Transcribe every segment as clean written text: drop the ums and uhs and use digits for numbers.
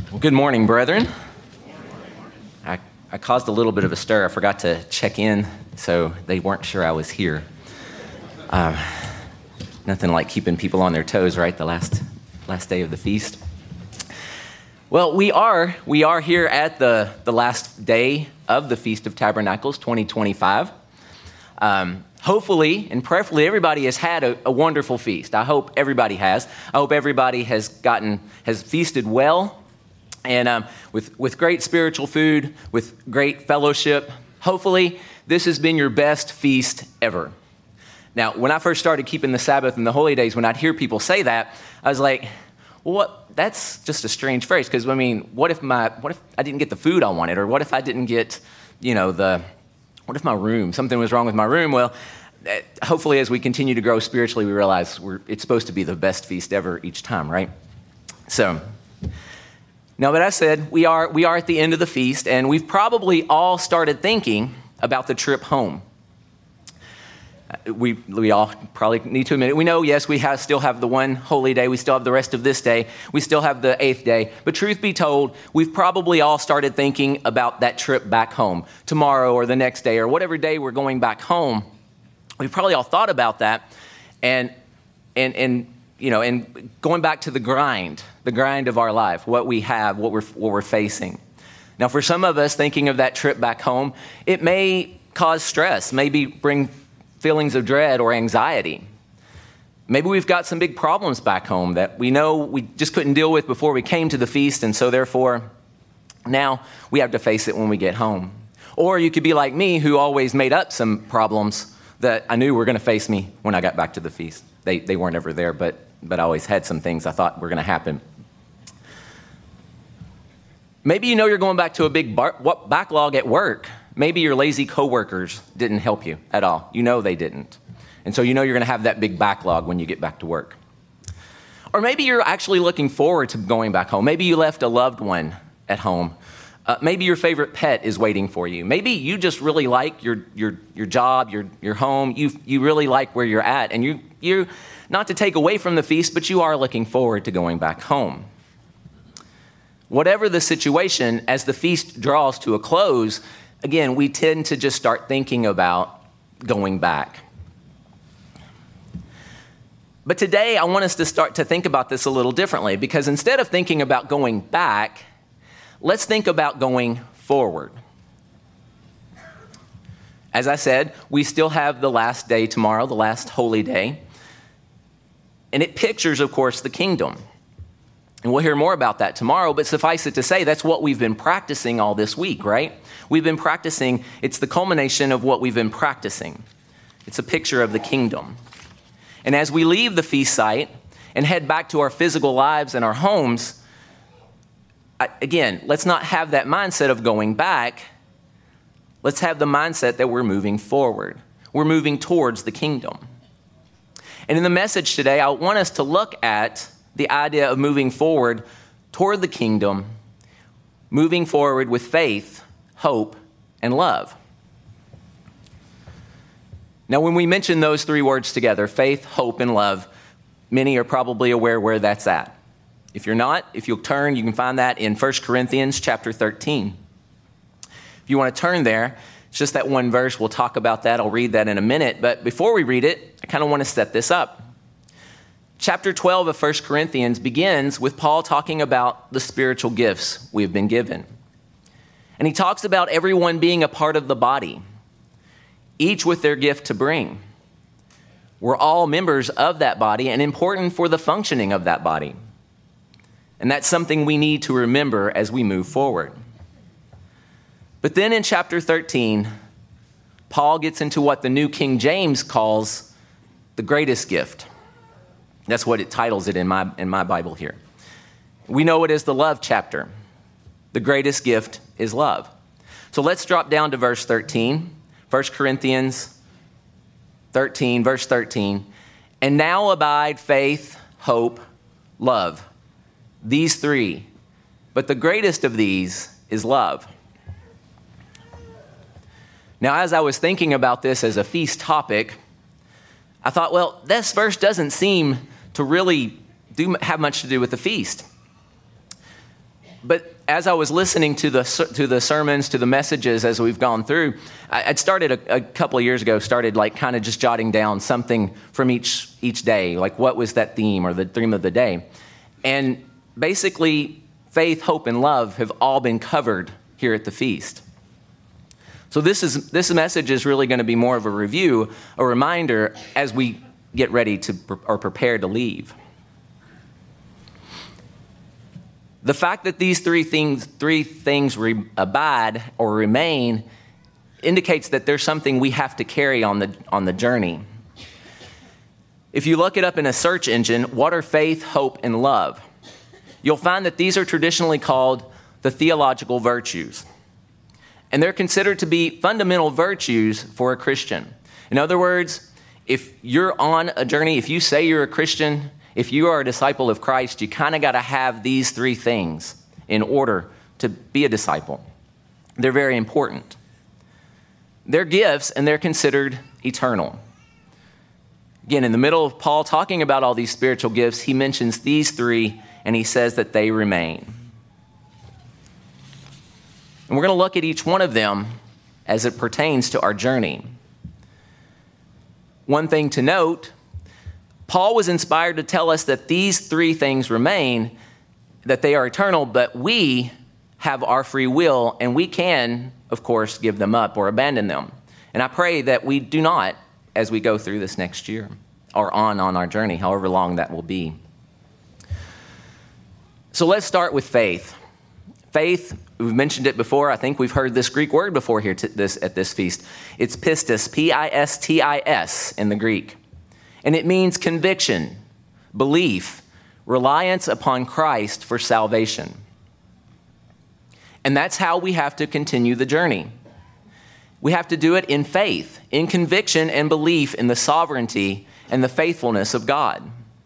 Well, good morning, brethren. I caused a little bit of a stir. I forgot to check in, so they weren't sure I was here. Nothing like keeping people on their toes, right? The last day of the feast. Well, we are here at the last day of the Feast of Tabernacles 2025. Hopefully and prayerfully, everybody has had a wonderful feast. I hope everybody has. I hope everybody has feasted well, and with great spiritual food, with great fellowship. Hopefully, this has been your best feast ever. Now, when I first started keeping the Sabbath and the holy days, when I'd hear people say that, I was like, well, what? That's just a strange phrase, because I mean, what if I didn't get the food I wanted, or what if I didn't get, what if my room, something was wrong with my room? Well, hopefully as we continue to grow spiritually, we realize it's supposed to be the best feast ever each time, right? So, now that I said, we are at the end of the feast, and we've probably all started thinking about the trip home. We all probably need to admit it. We know, yes, we still have the one holy day. We still have the rest of this day. We still have the 8th day. But truth be told, we've probably all started thinking about that trip back home, tomorrow or the next day or whatever day we're going back home. We've probably all thought about that, and going back to the grind of our life, what we have, what we're facing. Now, for some of us, thinking of that trip back home, it may cause stress, maybe bring feelings of dread or anxiety. Maybe we've got some big problems back home that we know we just couldn't deal with before we came to the feast, and so therefore, now we have to face it when we get home. Or you could be like me, who always made up some problems that I knew were going to face me when I got back to the feast. They weren't ever there, but I always had some things I thought were going to happen. Maybe you're going back to a big backlog at work. Maybe your lazy coworkers didn't help you at all. They didn't. And so you're going to have that big backlog when you get back to work. Or maybe you're actually looking forward to going back home. Maybe you left a loved one at home. Maybe your favorite pet is waiting for you. Maybe you just really like your job, your home. You really like where you're at. And you not to take away from the feast, but you are looking forward to going back home. Whatever the situation, as the feast draws to a close, again, we tend to just start thinking about going back. But today, I want us to start to think about this a little differently, because instead of thinking about going back, let's think about going forward. As I said, we still have the last day tomorrow, the last holy day. And it pictures, of course, the kingdom. And we'll hear more about that tomorrow, but suffice it to say, that's what we've been practicing all this week, right? We've been practicing, it's the culmination of what we've been practicing. It's a picture of the kingdom. And as we leave the feast site and head back to our physical lives and our homes, again, let's not have that mindset of going back. Let's have the mindset that we're moving forward. We're moving towards the kingdom. And in the message today, I want us to look at the idea of moving forward toward the kingdom, moving forward with faith, hope, and love. Now, when we mention those three words together, faith, hope, and love, many are probably aware where that's at. If you're not, if you'll turn, you can find that in 1 Corinthians chapter 13. If you want to turn there, it's just that one verse. We'll talk about that. I'll read that in a minute. But before we read it, I kind of want to set this up. Chapter 12 of 1 Corinthians begins with Paul talking about the spiritual gifts we've been given. And he talks about everyone being a part of the body, each with their gift to bring. We're all members of that body and important for the functioning of that body. And that's something we need to remember as we move forward. But then in chapter 13, Paul gets into what the New King James calls the greatest gift. That's what it titles it in my Bible here. We know it as the love chapter. The greatest gift is love. So let's drop down to verse 13, 1 Corinthians 13, verse 13. And now abide faith, hope, love. These three. But the greatest of these is love. Now, as I was thinking about this as a feast topic, I thought, well, this verse doesn't seem to really have much to do with the feast. But as I was listening to the sermons, to the messages as we've gone through, I'd started a couple of years ago, like kind of just jotting down something from each day, like what was that theme or the theme of the day. And basically, faith, hope, and love have all been covered here at the feast. So this message is really going to be more of a review, a reminder as we get ready to or prepare to leave. The fact that these three things abide or remain indicates that there's something we have to carry on the journey. If you look it up in a search engine, what are faith, hope, and love? You'll find that these are traditionally called the theological virtues. And they're considered to be fundamental virtues for a Christian. In other words, if you're on a journey, if you say you're a Christian, if you are a disciple of Christ, you kind of got to have these three things in order to be a disciple. They're very important. They're gifts, and they're considered eternal. Again, in the middle of Paul talking about all these spiritual gifts, he mentions these three, and he says that they remain. And we're going to look at each one of them as it pertains to our journey. One thing to note, Paul was inspired to tell us that these three things remain, that they are eternal, but we have our free will, and we can, of course, give them up or abandon them. And I pray that we do not as we go through this next year or on our journey, however long that will be. So let's start with faith. Faith, we've mentioned it before. I think we've heard this Greek word before here at this feast. It's pistis, P-I-S-T-I-S in the Greek. And it means conviction, belief, reliance upon Christ for salvation. And that's how we have to continue the journey. We have to do it in faith, in conviction and belief in the sovereignty and the faithfulness of God.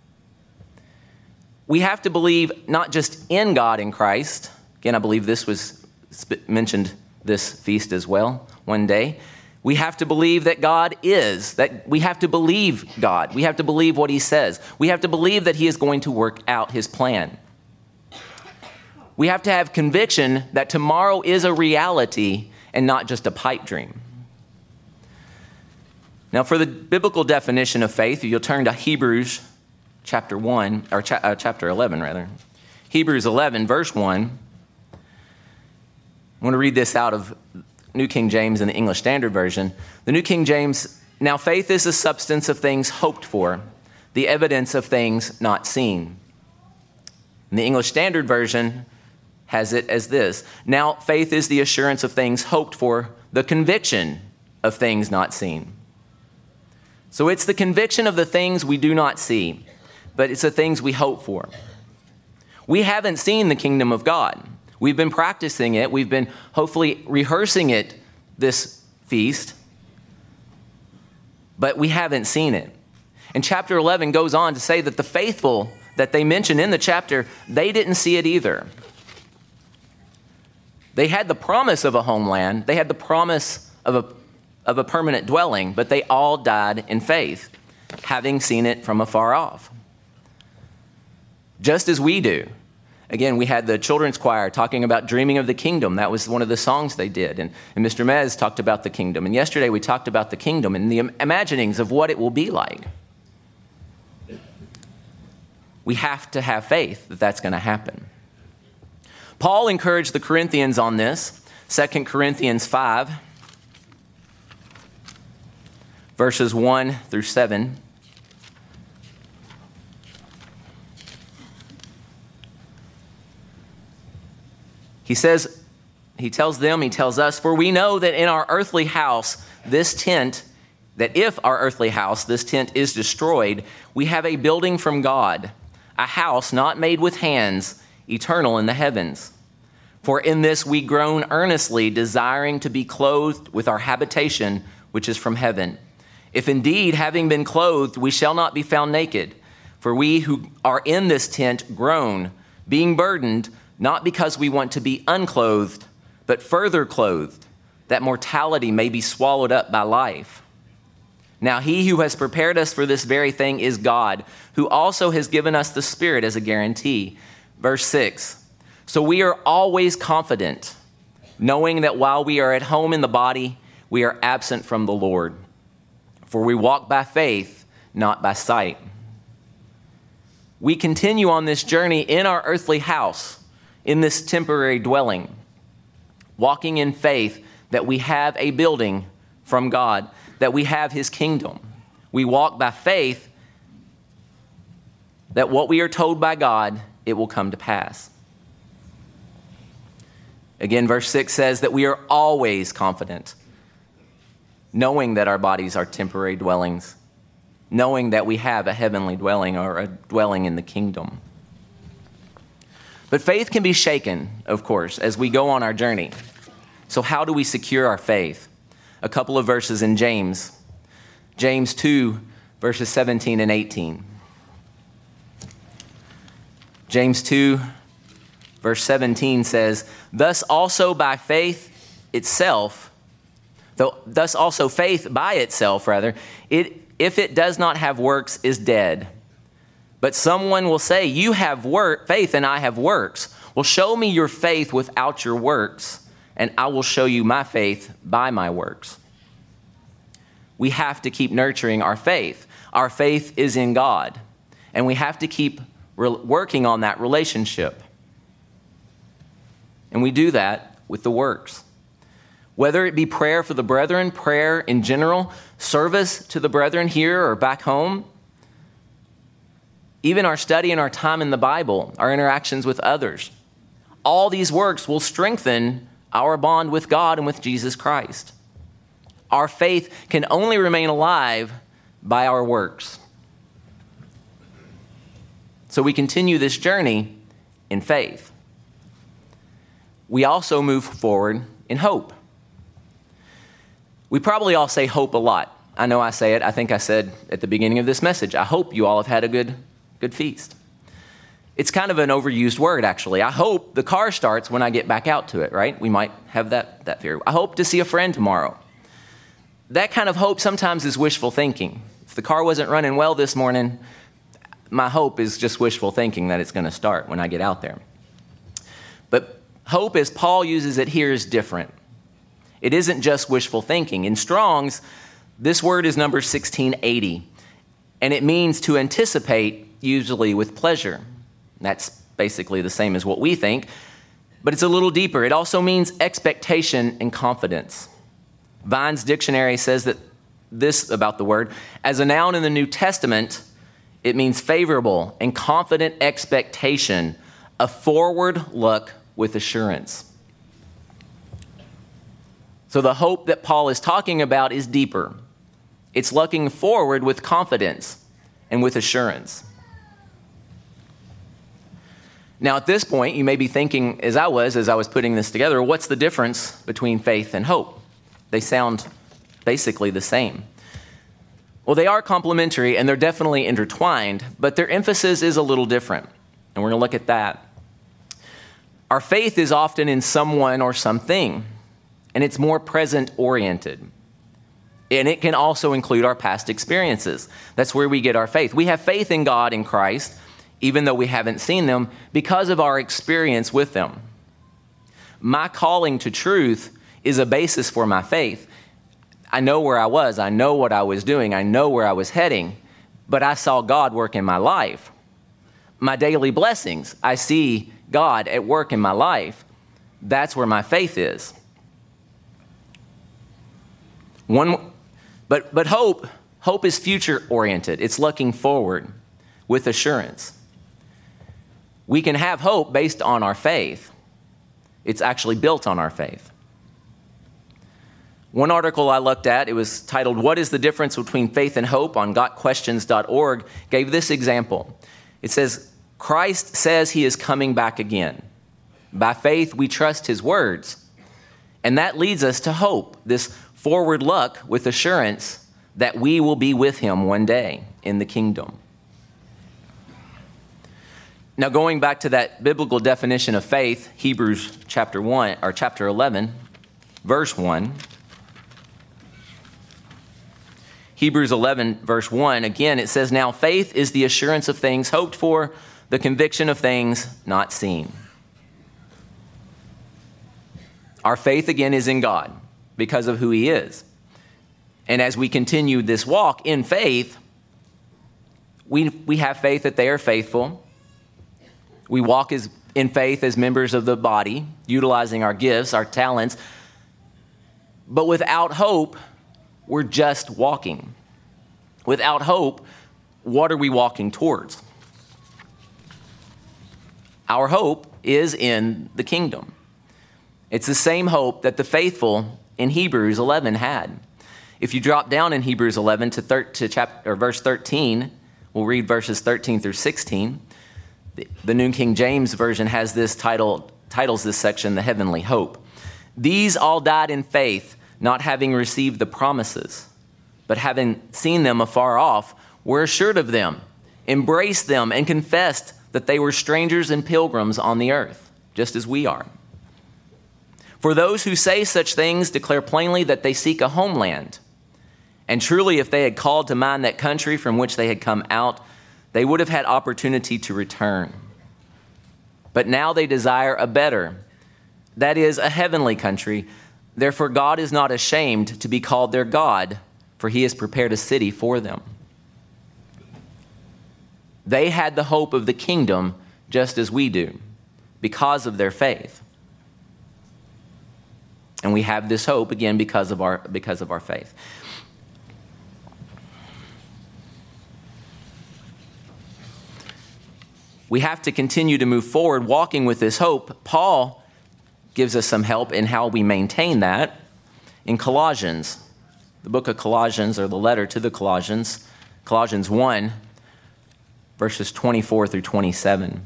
We have to believe not just in God in Christ. Again, I believe this was mentioned this feast as well one day. We have to believe that God is, that we have to believe God. We have to believe what he says. We have to believe that he is going to work out his plan. We have to have conviction that tomorrow is a reality and not just a pipe dream. Now, for the biblical definition of faith, you'll turn to Hebrews chapter 1, or chapter 11, rather. Hebrews 11, verse 1. I want to read this out of New King James and the English Standard Version. The New King James, now faith is the substance of things hoped for, the evidence of things not seen. And the English Standard Version has it as this. Now faith is the assurance of things hoped for, the conviction of things not seen. So it's the conviction of the things we do not see, but it's the things we hope for. We haven't seen the kingdom of God. We've been practicing it. We've been hopefully rehearsing it this feast, but we haven't seen it. And chapter 11 goes on to say that the faithful that they mention in the chapter, they didn't see it either. They had the promise of a homeland. They had the promise of a permanent dwelling, but they all died in faith, having seen it from afar off. Just as we do. Again, we had the children's choir talking about dreaming of the kingdom. That was one of the songs they did. And Mr. Mez talked about the kingdom. And yesterday we talked about the kingdom and the imaginings of what it will be like. We have to have faith that that's going to happen. Paul encouraged the Corinthians on this. 2 Corinthians 5, verses 1 through 7. He tells us, for we know that in our earthly house, this tent is destroyed, we have a building from God, a house not made with hands, eternal in the heavens. For in this we groan earnestly, desiring to be clothed with our habitation, which is from heaven. If indeed, having been clothed, we shall not be found naked. For we who are in this tent groan, being burdened, not because we want to be unclothed, but further clothed, that mortality may be swallowed up by life. Now he who has prepared us for this very thing is God, who also has given us the Spirit as a guarantee. Verse 6, So we are always confident, knowing that while we are at home in the body, we are absent from the Lord. For we walk by faith, not by sight. We continue on this journey in our earthly house, in this temporary dwelling, walking in faith that we have a building from God, that we have his kingdom. We walk by faith that what we are told by God, it will come to pass. Again, verse 6 says that we are always confident, knowing that our bodies are temporary dwellings, knowing that we have a heavenly dwelling or a dwelling in the kingdom. But faith can be shaken, of course, as we go on our journey. So how do we secure our faith? A couple of verses in James. James 2, verses 17 and 18. James 2, verse 17 says, thus also faith by itself, if it does not have works, is dead. But someone will say, you have faith and I have works. Well, show me your faith without your works, and I will show you my faith by my works. We have to keep nurturing our faith. Our faith is in God, and we have to keep working on that relationship. And we do that with the works. Whether it be prayer for the brethren, prayer in general, service to the brethren here or back home, even our study and our time in the Bible, our interactions with others, all these works will strengthen our bond with God and with Jesus Christ. Our faith can only remain alive by our works. So we continue this journey in faith. We also move forward in hope. We probably all say hope a lot. I know I say it. I think I said at the beginning of this message, I hope you all have had a good feast. It's kind of an overused word, actually. I hope the car starts when I get back out to it, right? We might have that fear. I hope to see a friend tomorrow. That kind of hope sometimes is wishful thinking. If the car wasn't running well this morning, my hope is just wishful thinking that it's going to start when I get out there. But hope, as Paul uses it here, is different. It isn't just wishful thinking. In Strong's, this word is number 1680, and it means to anticipate, usually with pleasure. That's basically the same as what we think, but it's a little deeper. It also means expectation and confidence. Vine's dictionary says that this about the word, as a noun in the New Testament, it means favorable and confident expectation, a forward look with assurance. So the hope that Paul is talking about is deeper. It's looking forward with confidence and with assurance. Now, at this point, you may be thinking, as I was putting this together, what's the difference between faith and hope? They sound basically the same. Well, they are complementary and they're definitely intertwined, but their emphasis is a little different. And we're going to look at that. Our faith is often in someone or something, and it's more present-oriented. And it can also include our past experiences. That's where we get our faith. We have faith in God in Christ, even though we haven't seen them, because of our experience with them. My calling to truth is a basis for my faith. I know where I was. I know what I was doing. I know where I was heading. But I saw God work in my life. My daily blessings, I see God at work in my life. That's where my faith is. But hope is future-oriented. It's looking forward with assurance. We can have hope based on our faith. It's actually built on our faith. One article I looked at, it was titled, "What is the Difference Between Faith and Hope?" on gotquestions.org, gave this example. It says, Christ says he is coming back again. By faith, we trust his words. And that leads us to hope, this forward look with assurance that we will be with him one day in the kingdom. Now, going back to that biblical definition of faith, Hebrews chapter 11, verse 1. Hebrews 11, verse 1, again, it says, "Now faith is the assurance of things hoped for, the conviction of things not seen." Our faith, again, is in God because of who he is. And as we continue this walk in faith, we have faith that they are faithful. We walk in faith as members of the body, utilizing our gifts, our talents. But without hope, we're just walking. Without hope, what are we walking towards? Our hope is in the kingdom. It's the same hope that the faithful in Hebrews 11 had. If you drop down in Hebrews 11 to verse 13, we'll read verses 13 through 16. The New King James Version has this titles this section, The Heavenly Hope. These all died in faith, not having received the promises, but having seen them afar off, were assured of them, embraced them, and confessed that they were strangers and pilgrims on the earth, just as we are. For those who say such things declare plainly that they seek a homeland. And truly, if they had called to mind that country from which they had come out, they would have had opportunity to return. But now they desire a better, that is, a heavenly country. Therefore, God is not ashamed to be called their God, for he has prepared a city for them. They had the hope of the kingdom just as we do, because of their faith. And we have this hope, again, because of our faith. We have to continue to move forward walking with this hope. Paul gives us some help in how we maintain that in Colossians. The book of Colossians, or the letter to the Colossians, Colossians 1, verses 24 through 27.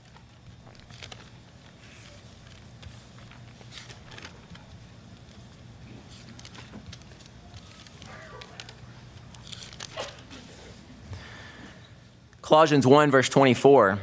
Colossians 1, verse 24.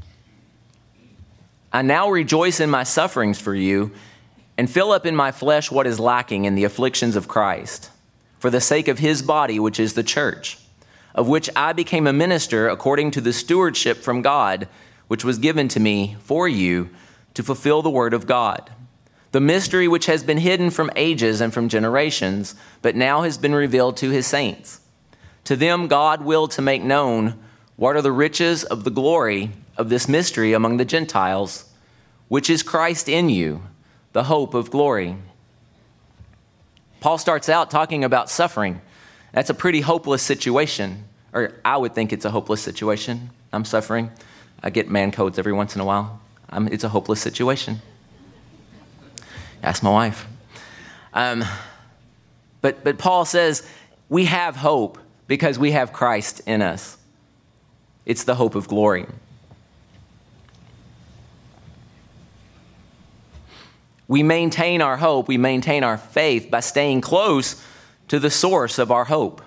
I now rejoice in my sufferings for you and fill up in my flesh what is lacking in the afflictions of Christ, for the sake of his body, which is the church, of which I became a minister according to the stewardship from God, which was given to me for you to fulfill the word of God. The mystery which has been hidden from ages and from generations, but now has been revealed to his saints. To them God willed to make known what are the riches of the glory of this mystery among the Gentiles, which is Christ in you, the hope of glory. Paul starts out talking about suffering. That's a pretty hopeless situation, or I would think it's a hopeless situation. I'm suffering. I get man codes every once in a while. It's a hopeless situation. Ask my wife. But Paul says we have hope because we have Christ in us. It's the hope of glory. We maintain our hope, we maintain our faith by staying close to the source of our hope.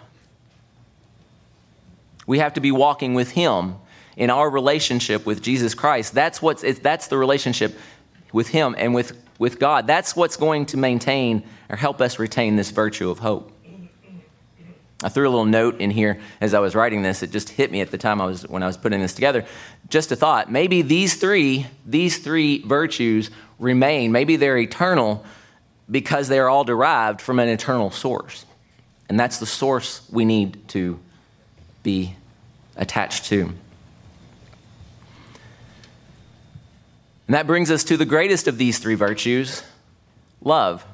We have to be walking with him in our relationship with Jesus Christ. That's the relationship with him and with God. That's what's going to maintain or help us retain this virtue of hope. I threw a little note in here as I was writing this. It just hit me at the time when I was putting this together. Just a thought. Maybe these three virtues remain. Maybe they're eternal because they're all derived from an eternal source. And that's the source we need to be attached to. And that brings us to the greatest of these three virtues, love.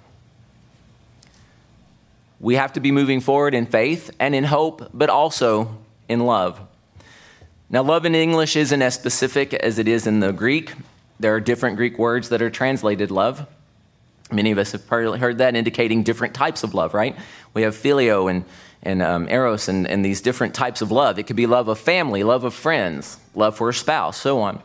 We have to be moving forward in faith and in hope, but also in love. Now, love in English isn't as specific as it is in the Greek. There are different Greek words that are translated love. Many of us have probably heard that, indicating different types of love, right? We have phileo and eros and these different types of love. It could be love of family, love of friends, love for a spouse, so on.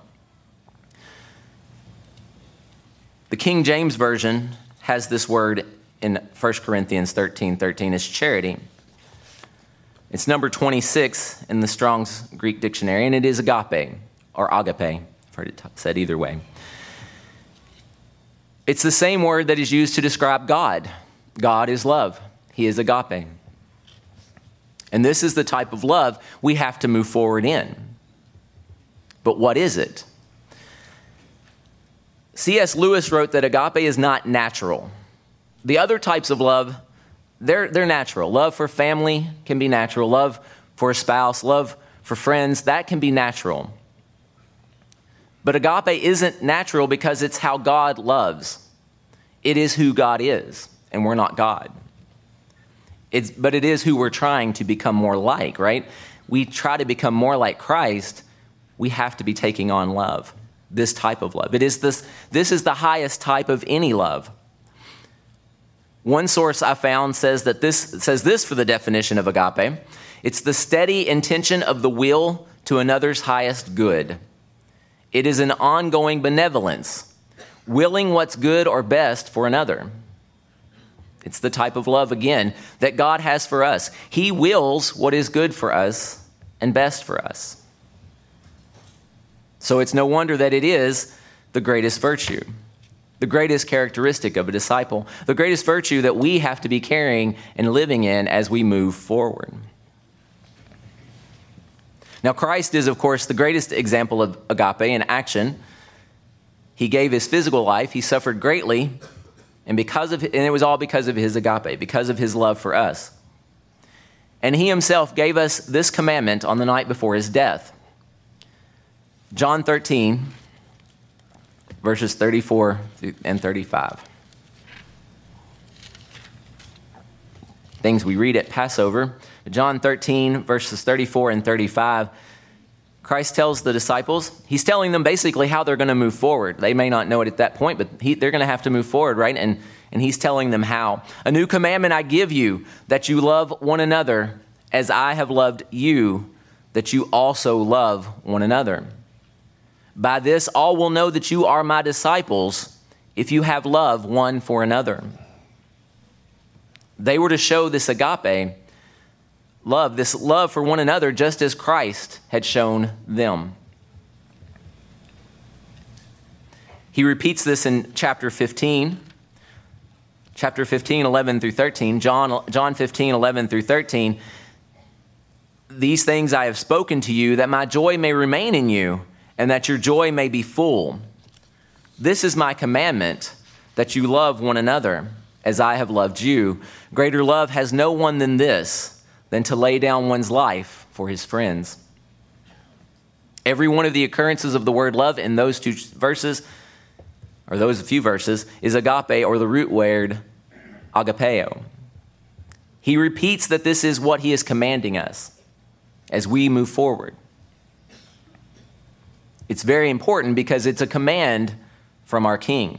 The King James Version has this word in 1 Corinthians 13:13 is charity. It's number 26 in the Strong's Greek dictionary, and it is agape, or agape. I've heard it said either way. It's the same word that is used to describe God. God is love. He is agape. And this is the type of love we have to move forward in. But what is it? C.S. Lewis wrote that agape is not natural. The other types of love, they're natural. Love for family can be natural. Love for a spouse, love for friends, that can be natural. But agape isn't natural because it's how God loves. It is who God is, and we're not God. But it is who we're trying to become more like, right? We try to become more like Christ, we have to be taking on love, this type of love. This is the highest type of any love. One source I found says this for the definition of agape. It's the steady intention of the will to another's highest good. It is an ongoing benevolence, willing what's good or best for another. It's the type of love, again, that God has for us. He wills what is good for us and best for us. So it's no wonder that it is the greatest virtue, the greatest characteristic of a disciple, the greatest virtue that we have to be carrying and living in as we move forward. Now, Christ is, of course, the greatest example of agape in action. He gave his physical life. He suffered greatly, and it was all because of his agape, because of his love for us. And he himself gave us this commandment on the night before his death. John 13, verses 34 and 35. Things we read at Passover. John 13, verses 34 and 35. Christ tells the disciples, he's telling them basically how they're going to move forward. They may not know it at that point, but they're going to have to move forward, right? And he's telling them how. A new commandment I give you, that you love one another as I have loved you, that you also love one another. By this, all will know that you are my disciples if you have love one for another. They were to show this agape love, this love for one another, just as Christ had shown them. He repeats this in chapter 15. Chapter 15, 11 through 13. John 15, 11 through 13. These things I have spoken to you, that my joy may remain in you, and that your joy may be full. This is my commandment, that you love one another, as I have loved you. Greater love has no one than this, than to lay down one's life for his friends. Every one of the occurrences of the word love in those two verses, or those few verses, is agape, or the root word agapeo. He repeats that this is what he is commanding us as we move forward. It's very important because it's a command from our King.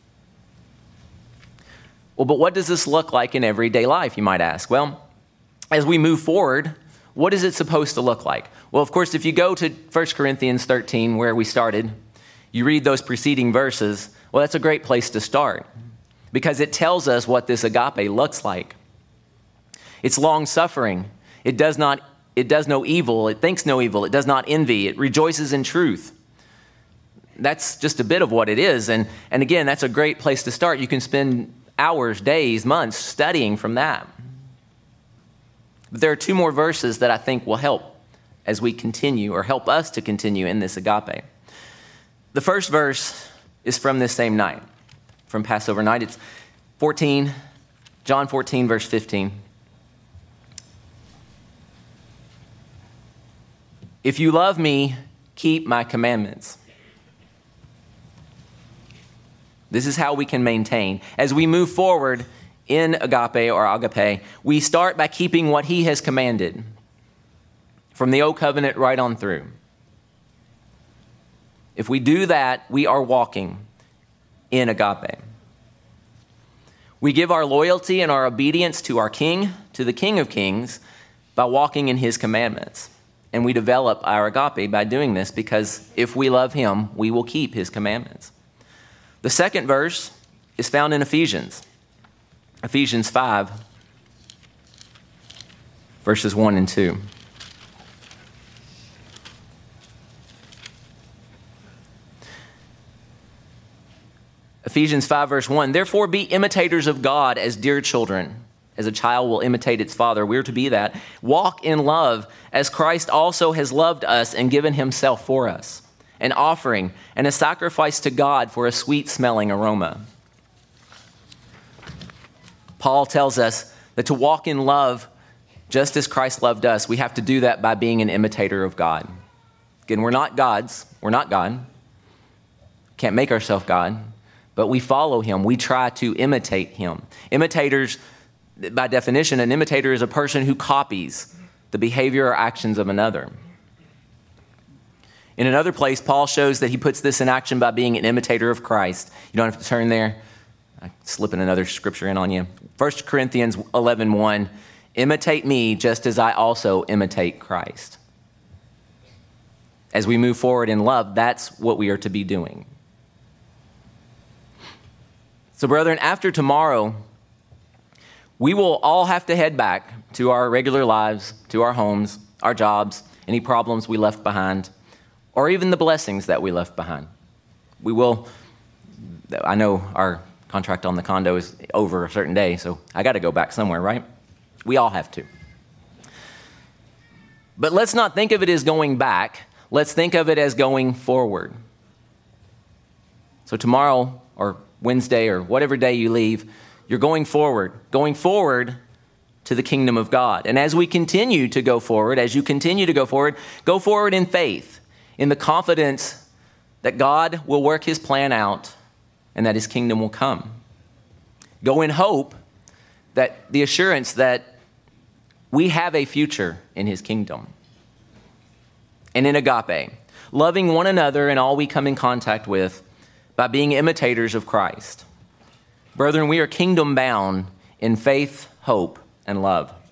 Well, but what does this look like in everyday life, you might ask? Well, as we move forward, what is it supposed to look like? Well, of course, if you go to 1 Corinthians 13, where we started, you read those preceding verses, well, that's a great place to start because it tells us what this agape looks like. It's long-suffering. It does no evil. It thinks no evil. It does not envy. It rejoices in truth. That's just a bit of what it is. And again, that's a great place to start. You can spend hours, days, months studying from that. But there are two more verses that I think will help as we continue, or help us to continue in this agape. The first verse is from this same night, from Passover night. It's John 14, verse 15. If you love me, keep my commandments. This is how we can maintain. As we move forward in agape or agape, we start by keeping what he has commanded from the old covenant right on through. If we do that, we are walking in agape. We give our loyalty and our obedience to our King, to the King of Kings, by walking in his commandments. And we develop our agape by doing this because if we love him, we will keep his commandments. The second verse is found in Ephesians 5, verses 1 and 2. Ephesians 5, verse 1, therefore be imitators of God as dear children. As a child will imitate its father, we're to be that. Walk in love as Christ also has loved us and given himself for us, an offering, and a sacrifice to God for a sweet-smelling aroma. Paul tells us that to walk in love, just as Christ loved us, we have to do that by being an imitator of God. Again, we're not gods. We're not God. Can't make ourselves God, but we follow him. We try to imitate him. Imitators, by definition, an imitator is a person who copies the behavior or actions of another. In another place, Paul shows that he puts this in action by being an imitator of Christ. You don't have to turn there. I'm slipping another scripture in on you. 1 Corinthians 11:1, imitate me just as I also imitate Christ. As we move forward in love, that's what we are to be doing. So, brethren, after tomorrow, we will all have to head back to our regular lives, to our homes, our jobs, any problems we left behind, or even the blessings that we left behind. We will, I know our contract on the condo is over a certain day, so I got to go back somewhere, right? We all have to. But let's not think of it as going back. Let's think of it as going forward. So tomorrow or Wednesday or whatever day you leave, you're going forward to the kingdom of God. And as we continue to go forward, as you continue to go forward in faith, in the confidence that God will work his plan out and that his kingdom will come. Go in hope, that the assurance that we have a future in his kingdom. And in agape, loving one another and all we come in contact with by being imitators of Christ. Brethren, we are kingdom bound in faith, hope, and love.